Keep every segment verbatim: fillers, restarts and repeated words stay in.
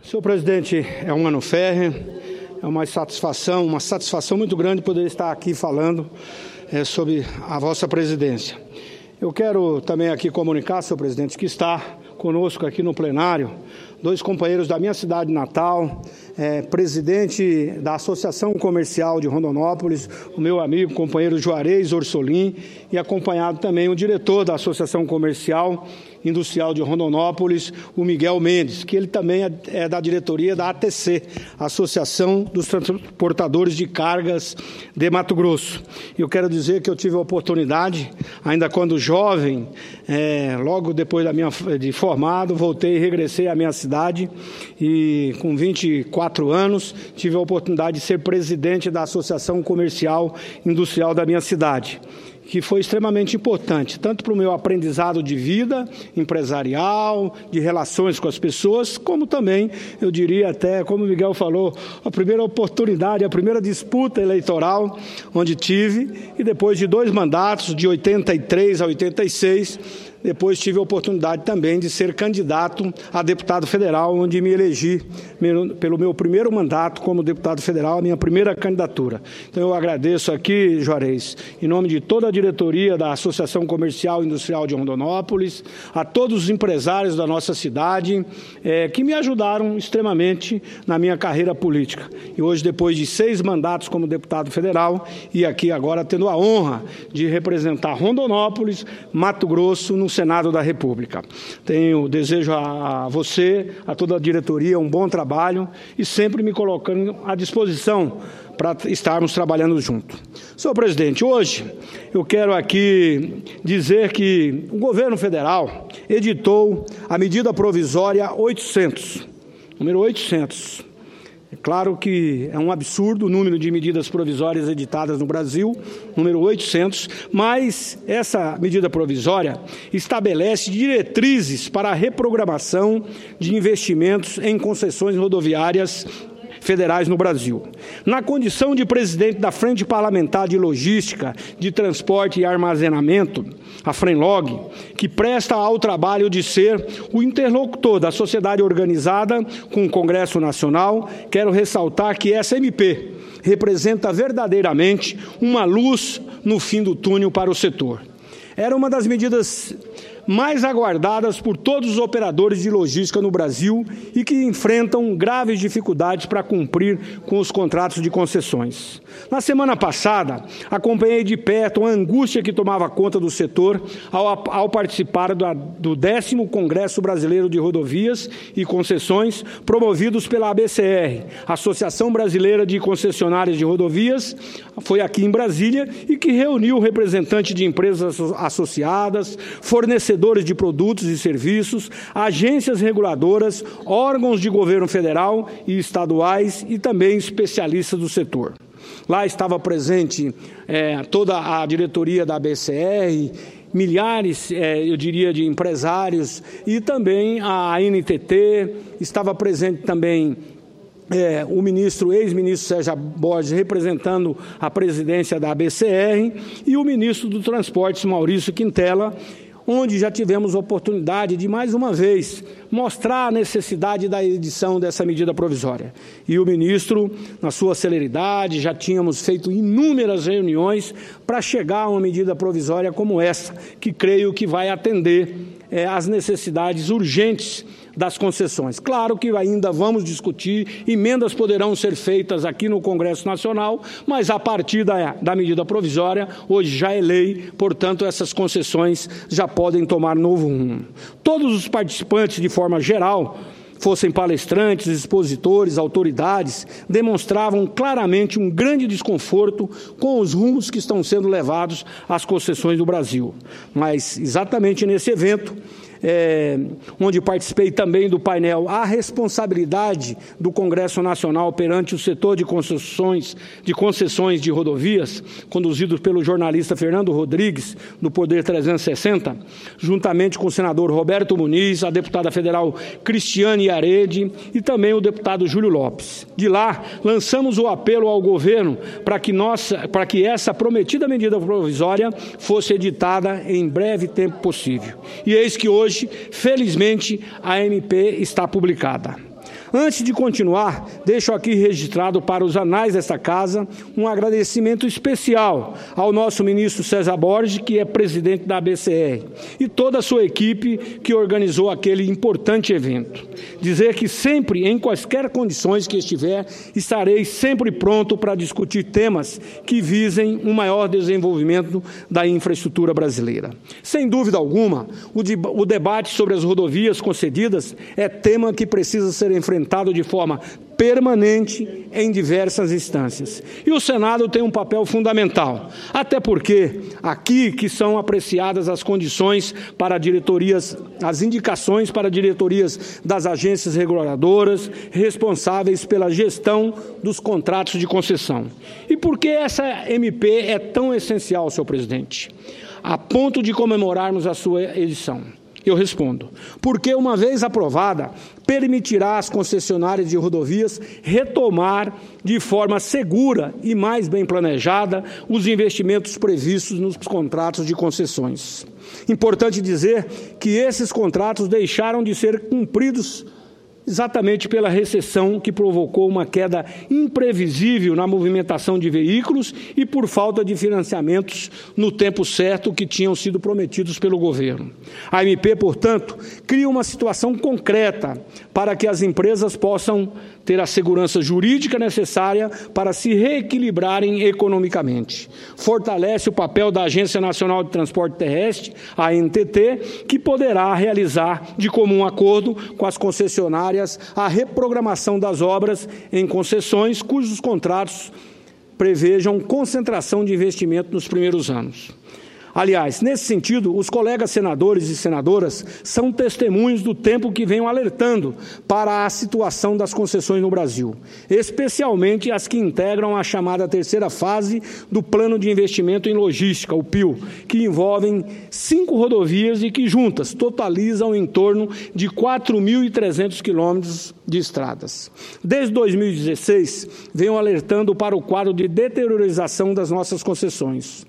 Senhor presidente, é um ano férreo, é uma satisfação, uma satisfação muito grande poder estar aqui falando é, sobre a vossa presidência. Eu quero também aqui comunicar, senhor presidente, que está conosco aqui no plenário dois companheiros da minha cidade natal, é, presidente da Associação Comercial de Rondonópolis, o meu amigo, companheiro Juarez Orsolim, e acompanhado também o diretor da Associação Comercial Industrial de Rondonópolis, o Miguel Mendes, que ele também é, é da diretoria da A T C, Associação dos Transportadores de Cargas de Mato Grosso. E eu quero dizer que eu tive a oportunidade, ainda quando jovem, é, logo depois da minha, de formado, voltei e regressei à minha cidade, e com vinte e quatro anos tive a oportunidade de ser presidente da Associação Comercial Industrial da minha cidade, que foi extremamente importante, tanto para o meu aprendizado de vida empresarial, de relações com as pessoas, como também, eu diria até, como o Miguel falou, a primeira oportunidade, a primeira disputa eleitoral, onde tive, e depois de dois mandatos, de oitenta e três a oitenta e seis, depois tive a oportunidade também de ser candidato a deputado federal, onde me elegi pelo meu primeiro mandato como deputado federal, a minha primeira candidatura. Então eu agradeço aqui, Juarez, em nome de toda a diretoria da Associação Comercial e Industrial de Rondonópolis, a todos os empresários da nossa cidade, é, que me ajudaram extremamente na minha carreira política. E hoje, depois de seis mandatos como deputado federal, e aqui agora tendo a honra de representar Rondonópolis, Mato Grosso, no Senado da República. Tenho, desejo a, a você, a toda a diretoria, um bom trabalho e sempre me colocando à disposição para estarmos trabalhando juntos. Senhor presidente, hoje eu quero aqui dizer que o governo federal editou a medida provisória oitocentos, número oitocentos. É claro que é um absurdo o número de medidas provisórias editadas no Brasil, número oitocentos, mas essa medida provisória estabelece diretrizes para a reprogramação de investimentos em concessões rodoviárias federais no Brasil. Na condição de presidente da Frente Parlamentar de Logística, de Transporte e Armazenamento, a FRENLOG, que presta ao trabalho de ser o interlocutor da sociedade organizada com o Congresso Nacional, quero ressaltar que essa M P representa verdadeiramente uma luz no fim do túnel para o setor. Era uma das medidas mais aguardadas por todos os operadores de logística no Brasil e que enfrentam graves dificuldades para cumprir com os contratos de concessões. Na semana passada, acompanhei de perto a angústia que tomava conta do setor ao, ao participar do, do décimo Congresso Brasileiro de Rodovias e Concessões, promovidos pela A B C R, Associação Brasileira de Concessionárias de Rodovias, foi aqui em Brasília, e que reuniu representantes de empresas associadas, fornecedores de produtos e serviços, agências reguladoras, órgãos de governo federal e estaduais e também especialistas do setor. Lá estava presente é, toda a diretoria da A B C R, milhares, é, eu diria, de empresários e também a N T T, estava presente também É, o ministro, ex-ministro Sérgio Borges, representando a presidência da A B C R, e o ministro do Transportes, Maurício Quintela, onde já tivemos oportunidade de, mais uma vez, mostrar a necessidade da edição dessa medida provisória. E o ministro, na sua celeridade, já tínhamos feito inúmeras reuniões para chegar a uma medida provisória como essa, que creio que vai atender é, às necessidades urgentes das concessões. Claro que ainda vamos discutir, emendas poderão ser feitas aqui no Congresso Nacional, mas a partir da, da medida provisória, hoje já é lei, portanto, essas concessões já podem tomar novo rumo. Todos os participantes, de forma geral, fossem palestrantes, expositores, autoridades, demonstravam claramente um grande desconforto com os rumos que estão sendo levados às concessões do Brasil. Mas, exatamente nesse evento, É, onde participei também do painel A Responsabilidade do Congresso Nacional perante o setor de concessões de, concessões de rodovias, conduzido pelo jornalista Fernando Rodrigues, do Poder trezentos e sessenta, juntamente com o senador Roberto Muniz, a deputada federal Cristiane Yaredi e também o deputado Júlio Lopes. De lá, lançamos o apelo ao governo para que, nossa, para que essa prometida medida provisória fosse editada em breve tempo possível. E eis que hoje, Hoje, felizmente, a M P está publicada. Antes de continuar, deixo aqui registrado para os anais desta casa um agradecimento especial ao nosso ministro César Borges, que é presidente da A B C R, e toda a sua equipe que organizou aquele importante evento. Dizer que sempre, em quaisquer condições que estiver, estarei sempre pronto para discutir temas que visem um maior desenvolvimento da infraestrutura brasileira. Sem dúvida alguma, o, de, o debate sobre as rodovias concedidas é tema que precisa ser enfrentado de forma permanente em diversas instâncias. E o Senado tem um papel fundamental, até porque aqui que são apreciadas as condições para diretorias, as indicações para diretorias das agências reguladoras responsáveis pela gestão dos contratos de concessão. E por que essa M P é tão essencial, senhor presidente, a ponto de comemorarmos a sua edição? Eu respondo, porque uma vez aprovada, permitirá às concessionárias de rodovias retomar de forma segura e mais bem planejada os investimentos previstos nos contratos de concessões. Importante dizer que esses contratos deixaram de ser cumpridos exatamente pela recessão que provocou uma queda imprevisível na movimentação de veículos e por falta de financiamentos no tempo certo que tinham sido prometidos pelo governo. A M P, portanto, cria uma situação concreta para que as empresas possam ter a segurança jurídica necessária para se reequilibrarem economicamente. Fortalece o papel da Agência Nacional de Transporte Terrestre, a A N T T, que poderá realizar de comum acordo com as concessionárias a reprogramação das obras em concessões cujos contratos prevejam concentração de investimento nos primeiros anos. Aliás, nesse sentido, os colegas senadores e senadoras são testemunhos do tempo que venham alertando para a situação das concessões no Brasil, especialmente as que integram a chamada terceira fase do Plano de Investimento em Logística, o P I L, que envolvem cinco rodovias e que juntas totalizam em torno de quatro mil e trezentos quilômetros de estradas. Desde dois mil e dezesseis, venham alertando para o quadro de deteriorização das nossas concessões.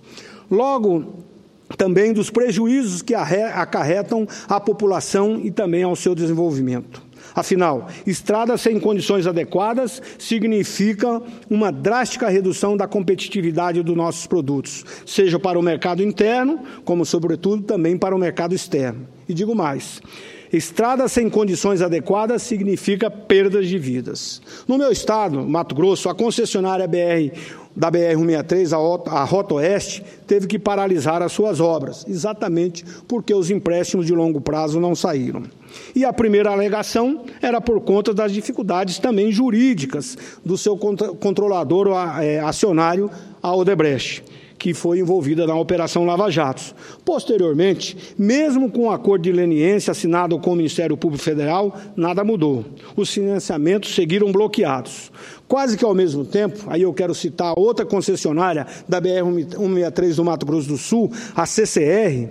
Logo, também dos prejuízos que acarretam à população e também ao seu desenvolvimento. Afinal, estradas sem condições adequadas significa uma drástica redução da competitividade dos nossos produtos, seja para o mercado interno, como, sobretudo, também para o mercado externo. E digo mais, estradas sem condições adequadas significa perdas de vidas. No meu estado, Mato Grosso, a concessionária B R da B R cento e sessenta e três, a Rota Oeste, teve que paralisar as suas obras, exatamente porque os empréstimos de longo prazo não saíram. E a primeira alegação era por conta das dificuldades também jurídicas do seu controlador é, acionário, a Odebrecht, que foi envolvida na Operação Lava Jato. Posteriormente, mesmo com o acordo de leniência assinado com o Ministério Público Federal, nada mudou. Os financiamentos seguiram bloqueados. Quase que ao mesmo tempo, aí eu quero citar outra concessionária da B R cento e sessenta e três do Mato Grosso do Sul, a C C R,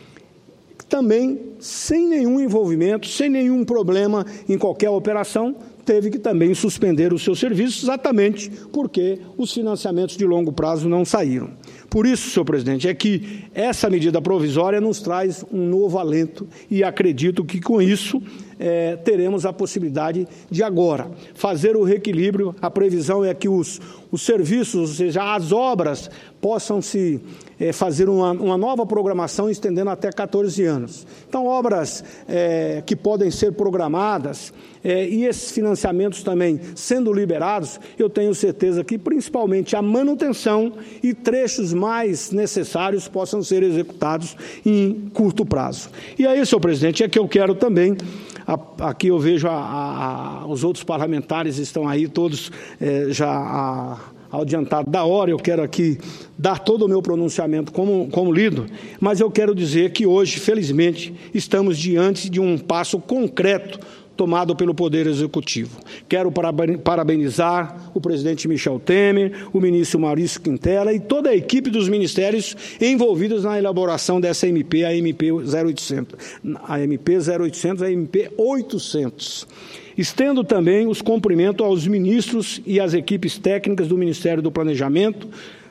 também sem nenhum envolvimento, sem nenhum problema em qualquer operação, teve que também suspender os seus serviços, exatamente porque os financiamentos de longo prazo não saíram. Por isso, senhor presidente, é que essa medida provisória nos traz um novo alento e acredito que, com isso, é, teremos a possibilidade de agora fazer o reequilíbrio. A previsão é que os, os serviços, ou seja, as obras, possam se é, fazer uma, uma nova programação estendendo até quatorze anos. Então, obras é, que podem ser programadas é, e esses financiamentos também sendo liberados, eu tenho certeza que, principalmente, a manutenção e trechos mais necessários possam ser executados em curto prazo. E aí, senhor presidente, é que eu quero também, aqui eu vejo a, a, a, os outros parlamentares estão aí todos é, já a, ao adiantado da hora, eu quero aqui dar todo o meu pronunciamento como, como lido, mas eu quero dizer que hoje, felizmente, estamos diante de um passo concreto tomado pelo Poder Executivo. Quero parabenizar o presidente Michel Temer, o ministro Maurício Quintela e toda a equipe dos ministérios envolvidos na elaboração dessa M P, a M P zero oitocentos, a M P zero oitocentos, a M P oitocentos. Estendo também os cumprimentos aos ministros e às equipes técnicas do Ministério do Planejamento,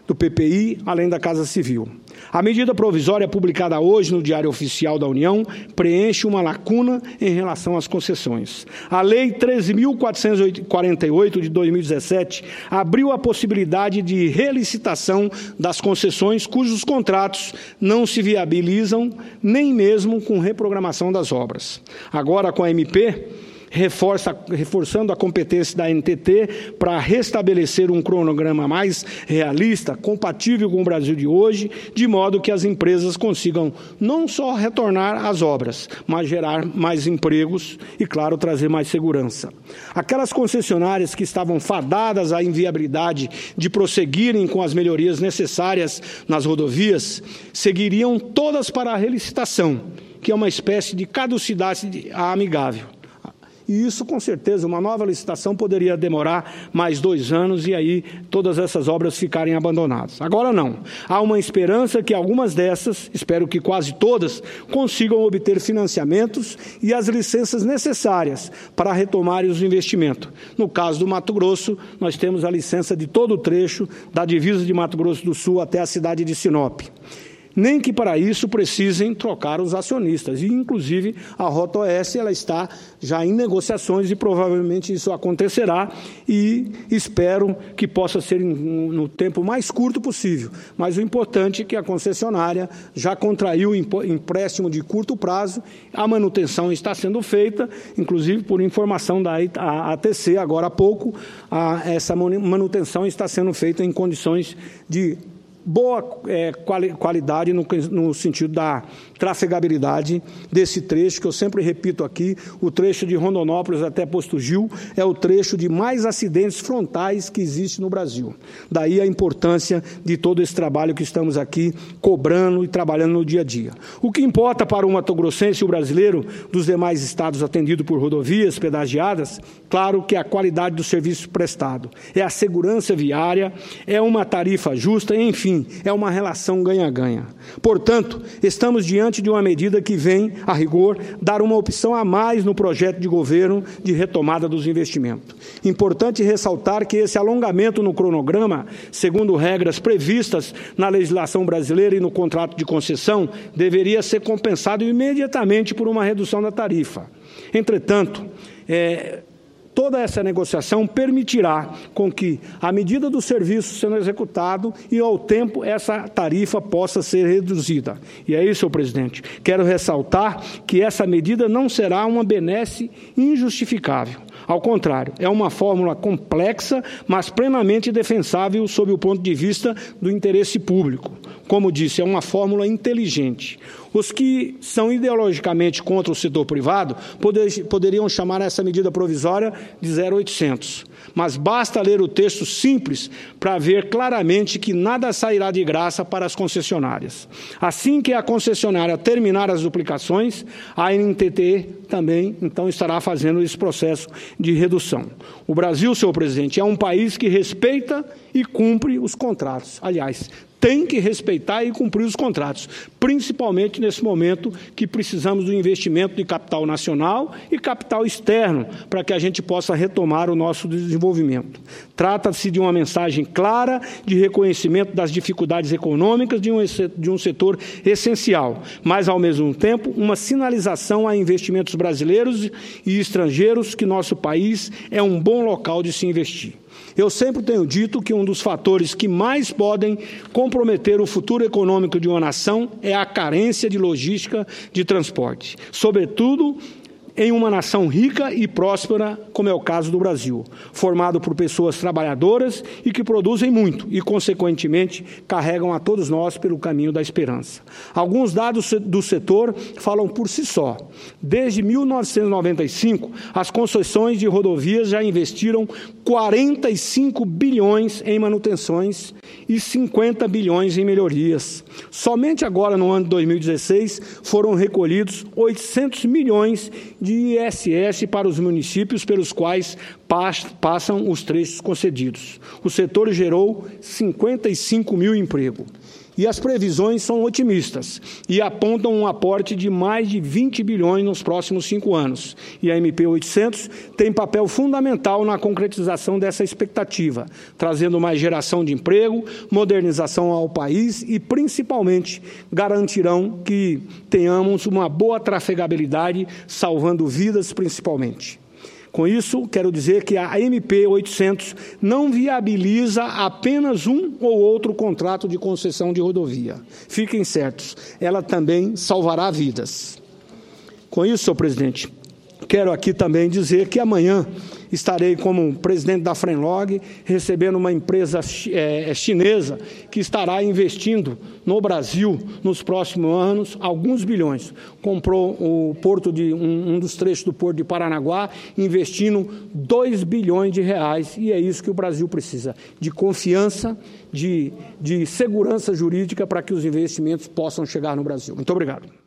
do P P I, além da Casa Civil. A medida provisória publicada hoje no Diário Oficial da União preenche uma lacuna em relação às concessões. A Lei treze mil quatrocentos e quarenta e oito de dois mil e dezessete abriu a possibilidade de relicitação das concessões cujos contratos não se viabilizam nem mesmo com reprogramação das obras. Agora, com a M P, Reforça, reforçando a competência da N T T para restabelecer um cronograma mais realista, compatível com o Brasil de hoje, de modo que as empresas consigam não só retornar às obras, mas gerar mais empregos e, claro, trazer mais segurança. Aquelas concessionárias que estavam fadadas à inviabilidade de prosseguirem com as melhorias necessárias nas rodovias, seguiriam todas para a relicitação, que é uma espécie de caducidade amigável. E isso, com certeza, uma nova licitação poderia demorar mais dois anos e aí todas essas obras ficarem abandonadas. Agora não. Há uma esperança que algumas dessas, espero que quase todas, consigam obter financiamentos e as licenças necessárias para retomarem os investimentos. No caso do Mato Grosso, nós temos a licença de todo o trecho da divisa de Mato Grosso do Sul até a cidade de Sinop. Nem que para isso precisem trocar os acionistas. E, inclusive, a Rota Oeste ela está já em negociações e provavelmente isso acontecerá e espero que possa ser no tempo mais curto possível. Mas o importante é que a concessionária já contraiu empréstimo de curto prazo, a manutenção está sendo feita, inclusive por informação da A T C, agora há pouco, a, essa manutenção está sendo feita em condições de boa é, quali, qualidade no, no sentido da trafegabilidade desse trecho, que eu sempre repito aqui, o trecho de Rondonópolis até Posto Gil é o trecho de mais acidentes frontais que existe no Brasil. Daí a importância de todo esse trabalho que estamos aqui cobrando e trabalhando no dia a dia. O que importa para o mato-grossense e o brasileiro dos demais estados atendidos por rodovias pedagiadas, claro que é a qualidade do serviço prestado, é a segurança viária, é uma tarifa justa, enfim, é uma relação ganha-ganha. Portanto, estamos diante de uma medida que vem, a rigor, dar uma opção a mais no projeto de governo de retomada dos investimentos. Importante ressaltar que esse alongamento no cronograma, segundo regras previstas na legislação brasileira e no contrato de concessão, deveria ser compensado imediatamente por uma redução da tarifa. Entretanto, é, toda essa negociação permitirá com que, à medida do serviço sendo executado e ao tempo, essa tarifa possa ser reduzida. E é isso, senhor presidente. Quero ressaltar que essa medida não será uma benesse injustificável. Ao contrário, é uma fórmula complexa, mas plenamente defensável sob o ponto de vista do interesse público. Como disse, é uma fórmula inteligente. Os que são ideologicamente contra o setor privado poder, poderiam chamar essa medida provisória de zero oitocentos. Mas basta ler o texto simples para ver claramente que nada sairá de graça para as concessionárias. Assim que a concessionária terminar as duplicações, a N T T também, então, estará fazendo esse processo de redução. O Brasil, senhor presidente, é um país que respeita e cumpre os contratos. Aliás, tem que respeitar e cumprir os contratos, principalmente nesse momento que precisamos do investimento de capital nacional e capital externo para que a gente possa retomar o nosso desenvolvimento. Trata-se de uma mensagem clara de reconhecimento das dificuldades econômicas de um, de um setor essencial, mas, ao mesmo tempo, uma sinalização a investimentos brasileiros e estrangeiros que nosso país é um bom local de se investir. Eu sempre tenho dito que um dos fatores que mais podem comprometer o futuro econômico de uma nação é a carência de logística de transporte, sobretudo em uma nação rica e próspera, como é o caso do Brasil, formado por pessoas trabalhadoras e que produzem muito e, consequentemente, carregam a todos nós pelo caminho da esperança. Alguns dados do setor falam por si só. Desde mil novecentos e noventa e cinco, as concessões de rodovias já investiram quarenta e cinco bilhões em manutenções e cinquenta bilhões em melhorias. Somente agora, no ano de dois mil e dezesseis, foram recolhidos oitocentos milhões de I S S para os municípios pelos quais passam os trechos concedidos. O setor gerou cinquenta e cinco mil empregos. E as previsões são otimistas e apontam um aporte de mais de vinte bilhões nos próximos cinco anos. E a M P oitocentos tem papel fundamental na concretização dessa expectativa, trazendo mais geração de emprego, modernização ao país e, principalmente, garantirão que tenhamos uma boa trafegabilidade, salvando vidas principalmente. Com isso, quero dizer que a M P oitocentos não viabiliza apenas um ou outro contrato de concessão de rodovia. Fiquem certos, ela também salvará vidas. Com isso, senhor presidente, quero aqui também dizer que amanhã estarei como presidente da Frenlog, recebendo uma empresa é, chinesa que estará investindo no Brasil, nos próximos anos, alguns bilhões. Comprou o porto de, um, um dos trechos do Porto de Paranaguá, investindo dois bilhões de reais, e é isso que o Brasil precisa, de confiança, de, de segurança jurídica para que os investimentos possam chegar no Brasil. Muito obrigado.